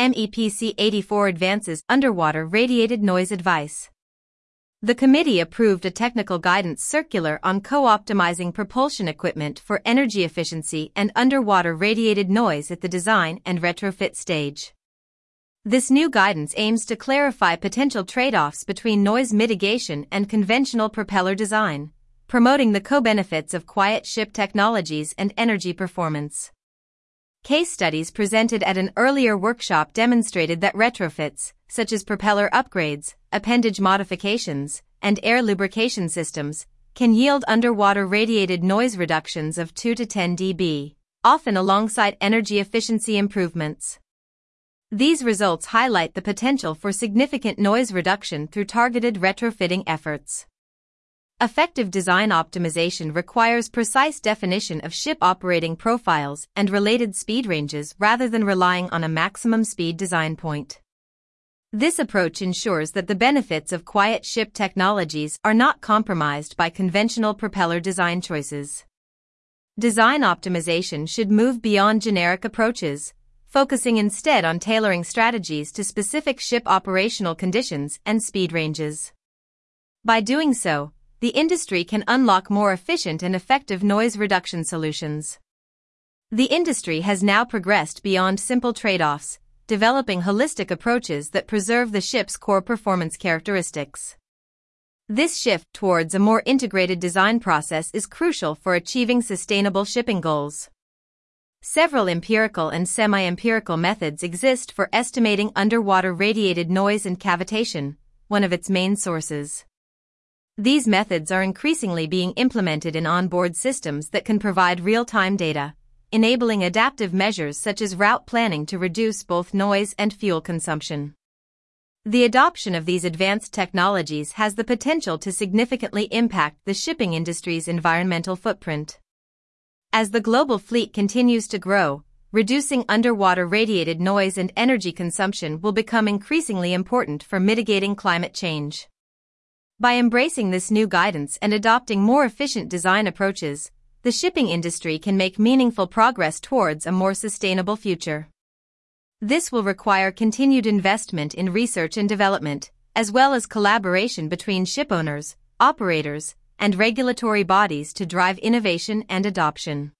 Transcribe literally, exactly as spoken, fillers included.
M E P C eighty-four advances underwater radiated noise advice. The committee approved a technical guidance circular on co-optimizing propulsion equipment for energy efficiency and underwater radiated noise at the design and retrofit stage. This new guidance aims to clarify potential trade-offs between noise mitigation and conventional propeller design, promoting the co-benefits of quiet ship technologies and energy performance. Case studies presented at an earlier workshop demonstrated that retrofits, such as propeller upgrades, appendage modifications, and air lubrication systems, can yield underwater radiated noise reductions of two to ten decibels, often alongside energy efficiency improvements. These results highlight the potential for significant noise reduction through targeted retrofitting efforts. Effective design optimization requires precise definition of ship operating profiles and related speed ranges rather than relying on a maximum speed design point. This approach ensures that the benefits of quiet ship technologies are not compromised by conventional propeller design choices. Design optimization should move beyond generic approaches, focusing instead on tailoring strategies to specific ship operational conditions and speed ranges. By doing so, the industry can unlock more efficient and effective noise reduction solutions. The industry has now progressed beyond simple trade-offs, developing holistic approaches that preserve the ship's core performance characteristics. This shift towards a more integrated design process is crucial for achieving sustainable shipping goals. Several empirical and semi-empirical methods exist for estimating underwater radiated noise and cavitation, one of its main sources. These methods are increasingly being implemented in onboard systems that can provide real-time data, enabling adaptive measures such as route planning to reduce both noise and fuel consumption. The adoption of these advanced technologies has the potential to significantly impact the shipping industry's environmental footprint. As the global fleet continues to grow, reducing underwater radiated noise and energy consumption will become increasingly important for mitigating climate change. By embracing this new guidance and adopting more efficient design approaches, the shipping industry can make meaningful progress towards a more sustainable future. This will require continued investment in research and development, as well as collaboration between shipowners, operators, and regulatory bodies to drive innovation and adoption.